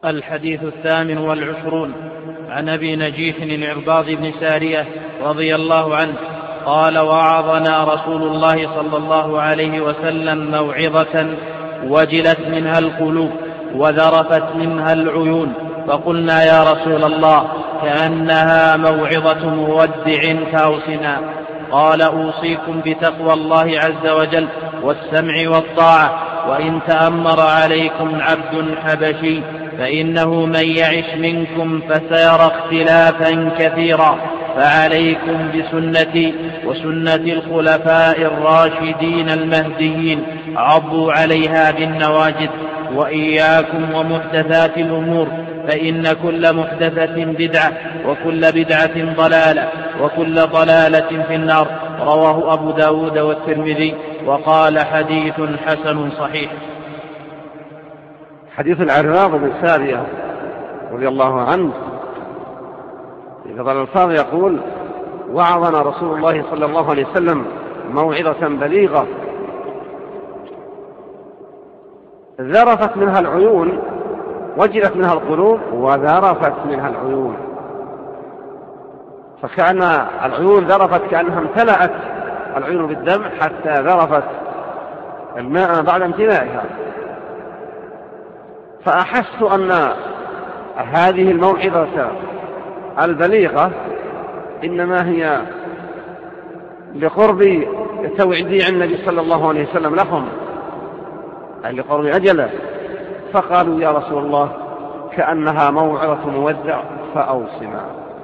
الحديث 28 عن أبي نجيح العرباض بن سارية رضي الله عنه قال: وعظنا رسول الله صلى الله عليه وسلم موعظة وجلت منها القلوب وذرفت منها العيون، فقلنا: يا رسول الله، كأنها موعظة مودع فأوصنا. قال: أوصيكم بتقوى الله عز وجل والسمع والطاعة، وإن تأمر عليكم عبد حبشي فإنه من يعش منكم فسيرى اختلافا كثيرا، فعليكم بسنتي وسنة الخلفاء الراشدين المهديين، عضوا عليها بالنواجذ، وإياكم ومحدثات الأمور، فإن كل محدثة بدعة، وكل بدعة ضلالة، وكل ضلالة في النار. رواه أبو داود والترمذي، وقال: حديث حسن صحيح. حديث العرباض بن سارية رضي الله عنه في بعض الألفاظ يقول: وعظنا رسول الله صلى الله عليه وسلم موعظة بليغة ذرفت منها العيون وجلت منها القلوب وذرفت منها العيون. فكأن العيون ذرفت، كأنها امتلأت العيون بالدم حتى ذرفت الماء بعد امتلائها. فأحس أن هذه الموعظة البليغة إنما هي لقرب توعيد النبي صلى الله عليه وسلم لهم، أي لقرب أجله. فقالوا: يا رسول الله، كأنها موعظة مودع فأوصنا.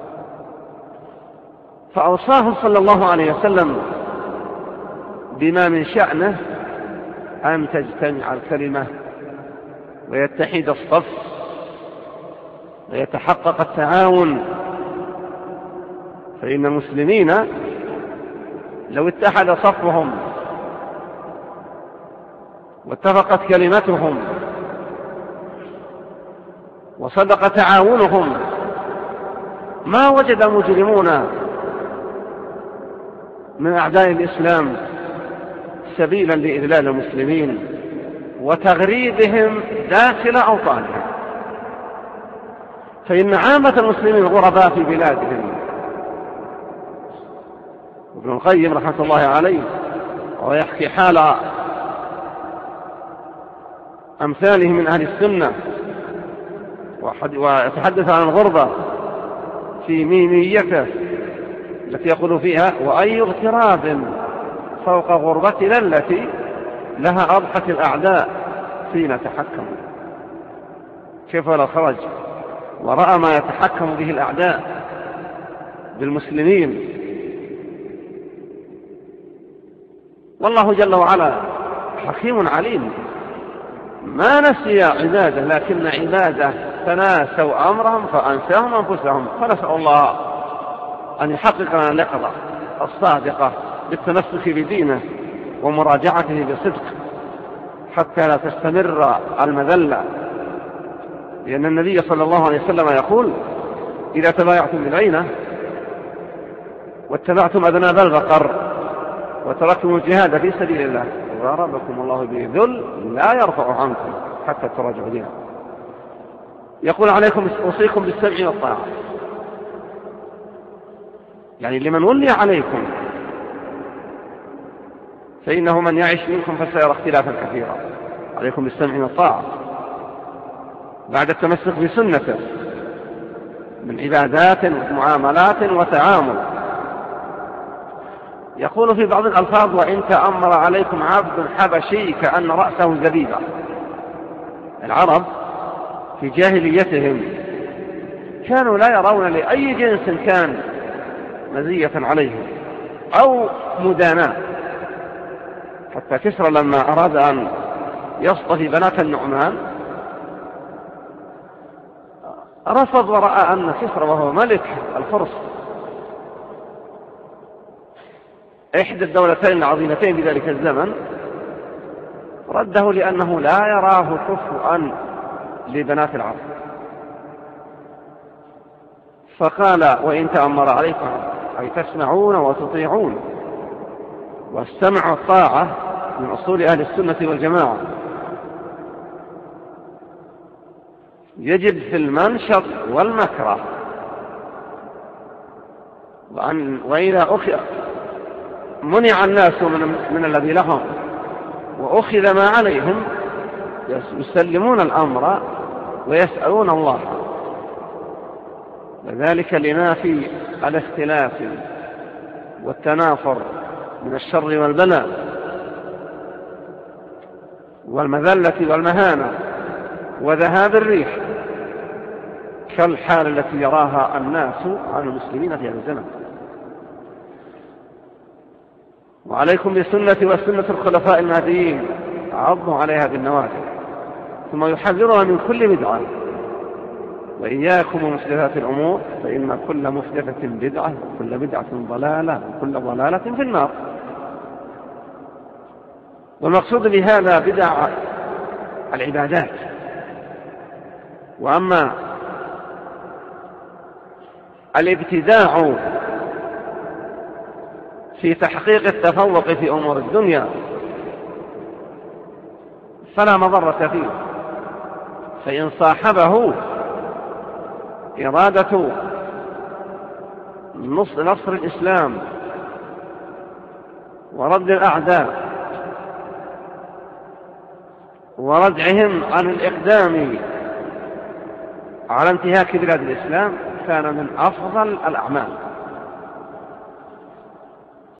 فأوصاهم صلى الله عليه وسلم بما من شأنه أن تجتمع الكلمة ويتحد الصف ويتحقق التعاون. فإن المسلمين لو اتحد صفهم واتفقت كلمتهم وصدق تعاونهم ما وجد المجرمون من أعداء الإسلام سبيلا لإذلال المسلمين وتغريبهم داخل أوطانهم. فإن عامة المسلمين غرباء في بلادهم. ابن القيم رحمة الله عليه ويحكي حال أمثاله من أهل السنة ويتحدث عن الغربة في ميميته التي يقول فيها: وأي اغتراب فوق غربتنا التي لها أضحت الأعداء فينا تحكم. كيف لو خرج ورأى ما يتحكم به الأعداء بالمسلمين؟ والله جل وعلا حكيم عليم، ما نسي عباده، لكن عباده تناسوا أمرهم فأنساهم أنفسهم. فنسأل الله أن يحقق لنا اليقظة الصادقة بالتمسك بدينه ومراجعته بصدق حتى لا تستمر المذلة. لأن النبي صلى الله عليه وسلم يقول: إذا تبايعتم بالعينة واتبعتم أذناب البقر وتركتم الجهاد في سبيل الله ضربكم الله به ذل لا يرفع عنكم حتى تراجعوا دينكم. يقول: عليكم أوصيكم بالسمع والطاعة، يعني لمن ولي عليكم، فإنه من يعش منكم فسيرى اختلافا كثيرا. عليكم بالسمع والطاعة بعد التمسك بسنته من عبادات ومعاملات وتعامل. يقول في بعض الألفاظ: وإن تأمر عليكم عبد حبشي كأن رأسه زبيبة. العرب في جاهليتهم كانوا لا يرون لأي جنس كان مزية عليهم أو مداناة. حتى كسرى لما أراد أن يصطفي بنات النعمان رفض، ورأى أن كسرى وهو ملك الفرس إحدى الدولتين العظيمتين بذلك الزمن، رده لأنه لا يراه كفؤا لبنات العرب. فقال: وإن تأمر عليكم، أي تسمعون وتطيعون. والسمع والطاعة من أصول أهل السنة والجماعة. يجب في المنشط والمكره، وإذا منع الناس من الذي لهم وأخذ ما عليهم يسلمون الأمر ويسألون الله، وذلك لما في الاختلاف والتنافر من الشر والبلاء والمذلة والمهانة وذهاب الريح كالحال التي يراها الناس عن المسلمين في هذا الزمن. وعليكم بسنة وسنة الخلفاء المهديين، عضوا عليها بالنواجذ. ثم يحذرها من كل بدعة، وإياكم ومحدثات الأمور فإن كل محدثة بدعة وكل بدعة ضلالة وكل ضلالة في النار. والمقصود بهذا بدع العبادات. وأما الابتداع في تحقيق التفوق في أمور الدنيا فلا مضرة فيه، فإن صاحبه إرادة نصر الإسلام ورد الأعداء وردعهم عن الإقدام على انتهاك بلاد الإسلام كان من أفضل الأعمال.